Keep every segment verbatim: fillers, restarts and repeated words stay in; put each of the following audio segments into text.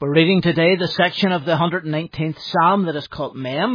We're reading today the section of the one hundred nineteenth Psalm that is called Mem,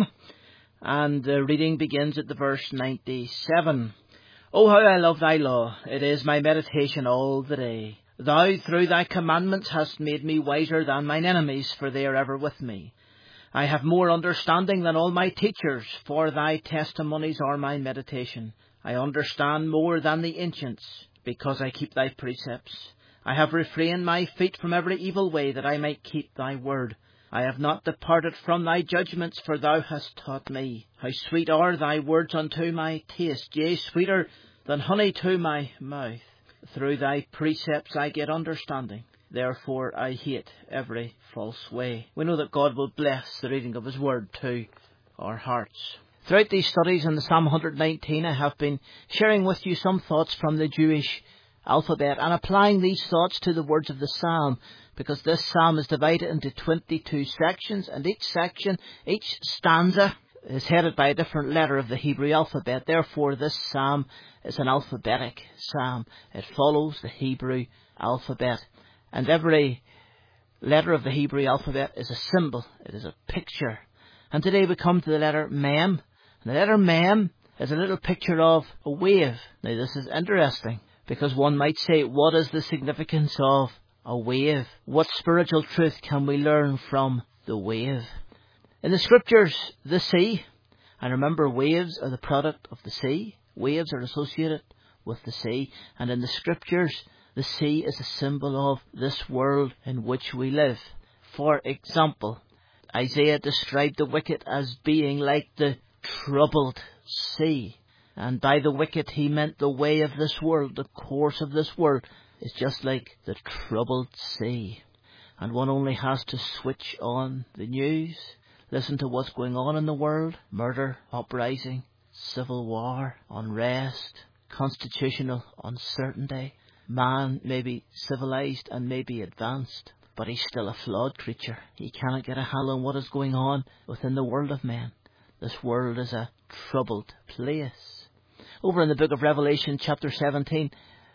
and the reading begins at the verse ninety-seven. O how I love thy law, it is my meditation all the day. Thou through thy commandments hast made me wiser than mine enemies, for they are ever with me. I have more understanding than all my teachers, for thy testimonies are my meditation. I understand more than the ancients, because I keep thy precepts. I have refrained my feet from every evil way, that I might keep thy word. I have not departed from thy judgments, for thou hast taught me. How sweet are thy words unto my taste, yea, sweeter than honey to my mouth. Through thy precepts I get understanding. Therefore I hate every false way. We know that God will bless the reading of his word to our hearts. Throughout these studies in the Psalm one hundred nineteen, I have been sharing with you some thoughts from the Jewish alphabet and applying these thoughts to the words of the psalm, because this psalm is divided into twenty-two sections, and each section, each stanza is headed by a different letter of the Hebrew alphabet. Therefore this psalm is an alphabetic psalm. It follows the Hebrew alphabet, and every letter of the Hebrew alphabet is a symbol. It is a picture. And today we come to the letter Mem, and the letter Mem is a little picture of a wave. Now this is interesting, because one might say, what is the significance of a wave? What spiritual truth can we learn from the wave? In the scriptures, the sea, and remember, waves are the product of the sea. Waves are associated with the sea. And in the scriptures, the sea is a symbol of this world in which we live. For example, Isaiah described the wicked as being like the troubled sea. And by the wicked he meant the way of this world. The course of this world is just like the troubled sea. And one only has to switch on the news, listen to what's going on in the world. Murder, uprising, civil war, unrest, constitutional uncertainty. Man may be civilized and may be advanced, but he's still a flawed creature. He cannot get a handle on what is going on within the world of men. This world is a troubled place. Over in the book of Revelation, chapter seventeen,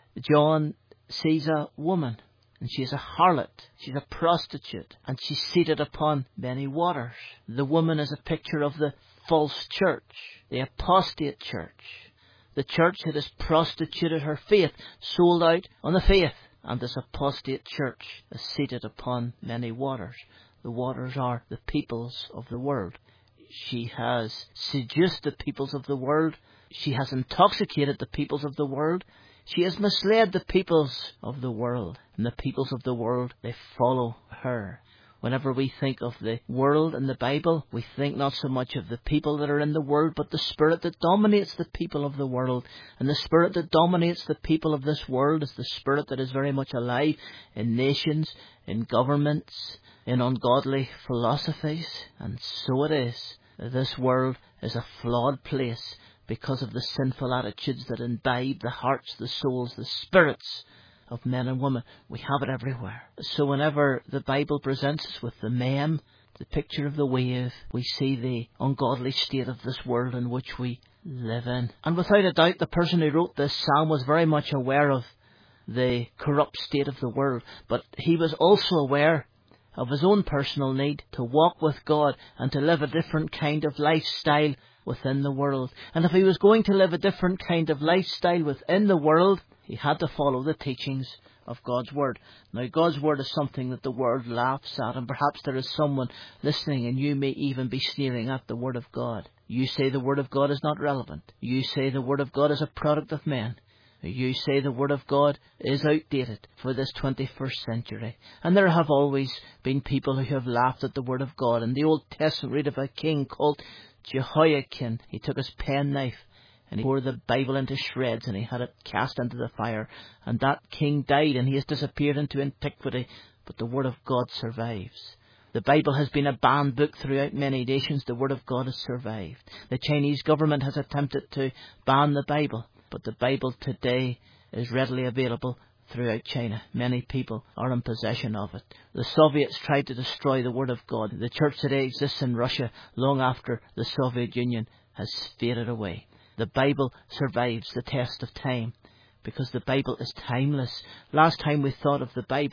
John sees a woman, and she is a harlot. She's a prostitute, and she's seated upon many waters. The woman is a picture of the false church, the apostate church, the church that has prostituted her faith, sold out on the faith. And this apostate church is seated upon many waters. The waters are the peoples of the world. She has seduced the peoples of the world. She has intoxicated the peoples of the world. She has misled the peoples of the world. And the peoples of the world, they follow her. Whenever we think of the world in the Bible, we think not so much of the people that are in the world, but the spirit that dominates the people of the world. And the spirit that dominates the people of this world is the spirit that is very much alive in nations, in governments, in ungodly philosophies. And so it is. This world is a flawed place because of the sinful attitudes that imbibe the hearts, the souls, the spirits of men and women. We have it everywhere. So whenever the Bible presents us with the Mem, the picture of the wave, we see the ungodly state of this world in which we live in. And without a doubt, the person who wrote this psalm was very much aware of the corrupt state of the world, but he was also aware of his own personal need to walk with God and to live a different kind of lifestyle within the world. And if he was going to live a different kind of lifestyle within the world, he had to follow the teachings of God's Word. Now, God's Word is something that the world laughs at, and perhaps there is someone listening and you may even be sneering at the Word of God. You say the Word of God is not relevant. You say the Word of God is a product of men. You say the Word of God is outdated for this twenty-first century. And there have always been people who have laughed at the Word of God. In the Old Testament, read of a king called Jehoiakim. He took his penknife and he tore the Bible into shreds and he had it cast into the fire. And that king died and he has disappeared into antiquity. But the Word of God survives. The Bible has been a banned book throughout many nations. The Word of God has survived. The Chinese government has attempted to ban the Bible. But the Bible today is readily available throughout China. Many people are in possession of it. The Soviets tried to destroy the Word of God. The church today exists in Russia long after the Soviet Union has faded away. The Bible survives the test of time because the Bible is timeless. Last time we thought of the Bible,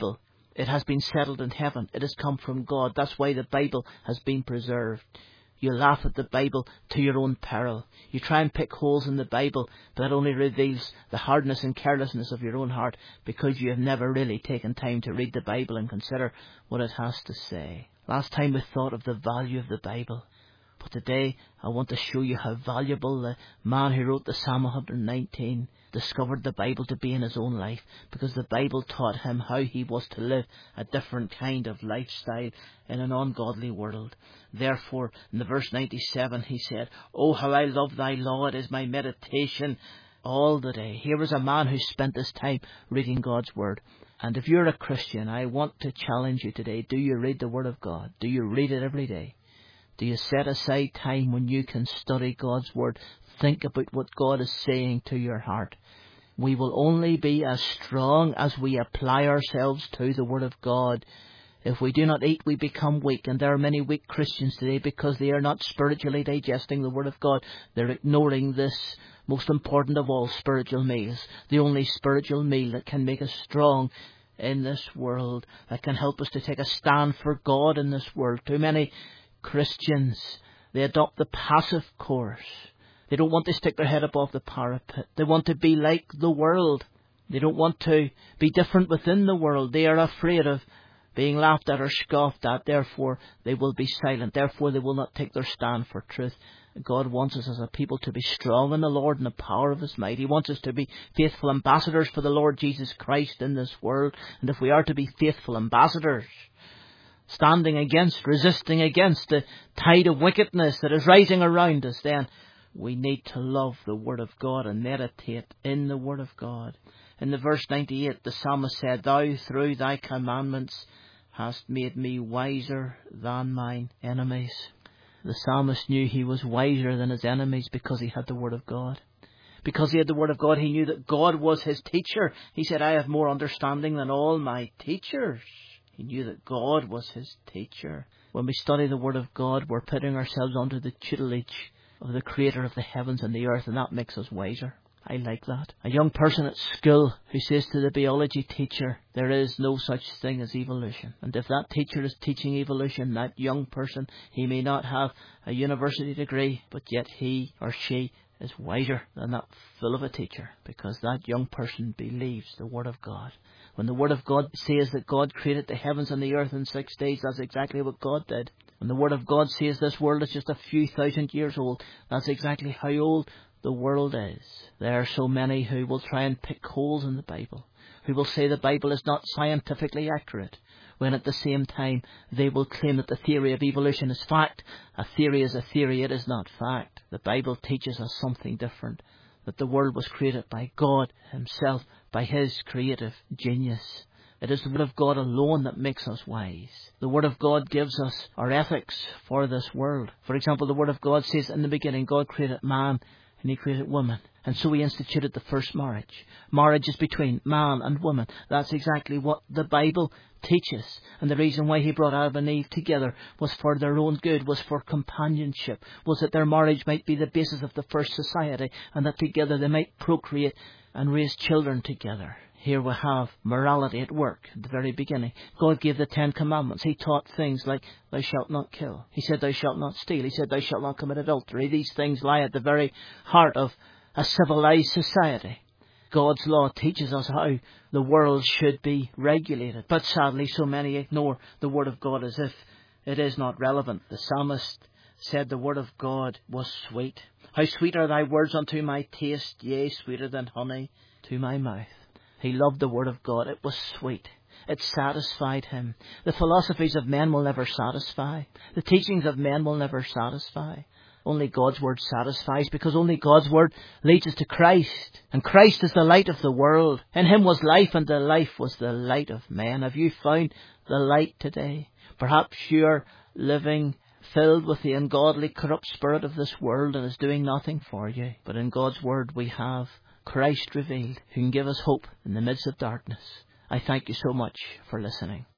It has been settled in heaven. It has come from God. That's why the Bible has been preserved. You laugh at the Bible to your own peril. You try and pick holes in the Bible, but that only reveals the hardness and carelessness of your own heart, because you have never really taken time to read the Bible and consider what it has to say. Last time we thought of the value of the Bible. But today I want to show you how valuable the man who wrote the Psalm one hundred nineteen discovered the Bible to be in his own life, because the Bible taught him how he was to live a different kind of lifestyle in an ungodly world. Therefore, in the verse ninety-seven he said, "Oh, how I love thy law, it is my meditation all the day." Here was a man who spent his time reading God's Word. And if you're a Christian, I want to challenge you today. Do you read the Word of God? Do you read it every day? Do you set aside time when you can study God's Word? Think about what God is saying to your heart. We will only be as strong as we apply ourselves to the Word of God. If we do not eat, we become weak. And there are many weak Christians today because they are not spiritually digesting the Word of God. They're ignoring this most important of all spiritual meals. The only spiritual meal that can make us strong in this world, that can help us to take a stand for God in this world. Too many Christians, they adopt the passive course. They don't want to stick their head above the parapet. They want to be like the world. They don't want to be different within the world. They are afraid of being laughed at or scoffed at. Therefore, they will be silent. Therefore, they will not take their stand for truth. God wants us as a people to be strong in the Lord and the power of His might. He wants us to be faithful ambassadors for the Lord Jesus Christ in this world. And if we are to be faithful ambassadors, standing against, resisting against the tide of wickedness that is rising around us, then we need to love the Word of God and meditate in the Word of God. In the verse ninety-eight, the psalmist said, "Thou through thy commandments hast made me wiser than mine enemies." The psalmist knew he was wiser than his enemies because he had the Word of God. Because he had the Word of God, he knew that God was his teacher. He said, "I have more understanding than all my teachers." He knew that God was his teacher. When we study the Word of God, we're putting ourselves under the tutelage of the Creator of the heavens and the earth, and that makes us wiser. I like that. A young person at school who says to the biology teacher, "There is no such thing as evolution." And if that teacher is teaching evolution, that young person, he may not have a university degree, but yet he or she is wiser than that fool of a teacher, because that young person believes the Word of God. When the Word of God says that God created the heavens and the earth in six days, that's exactly what God did. When the Word of God says this world is just a few thousand years old, that's exactly how old the world is. There are so many who will try and pick holes in the Bible, who will say the Bible is not scientifically accurate, when at the same time they will claim that the theory of evolution is fact. A theory is a theory, it is not fact. The Bible teaches us something different, that the world was created by God Himself, by His creative genius. It is the Word of God alone that makes us wise. The Word of God gives us our ethics for this world. For example, the Word of God says, in the beginning God created man and He created woman. And so He instituted the first marriage. Marriage is between man and woman. That's exactly what the Bible teaches. And the reason why He brought Adam and Eve together was for their own good, was for companionship, was that their marriage might be the basis of the first society, and that together they might procreate and raise children together. Here we have morality at work at the very beginning. God gave the Ten Commandments. He taught things like, "Thou shalt not kill." He said, "Thou shalt not steal." He said, "Thou shalt not commit adultery." These things lie at the very heart of a civilized society. God's law teaches us how the world should be regulated. But sadly, so many ignore the Word of God as if it is not relevant. The psalmist said the Word of God was sweet. "How sweet are thy words unto my taste, yea, sweeter than honey to my mouth." He loved the Word of God. It was sweet. It satisfied him. The philosophies of men will never satisfy. The teachings of men will never satisfy. Only God's Word satisfies, because only God's Word leads us to Christ. And Christ is the light of the world. In Him was life, and the life was the light of men. Have you found the light today? Perhaps you're living filled with the ungodly, corrupt spirit of this world, and is doing nothing for you. But in God's Word we have Christ revealed, who can give us hope in the midst of darkness. I thank you so much for listening.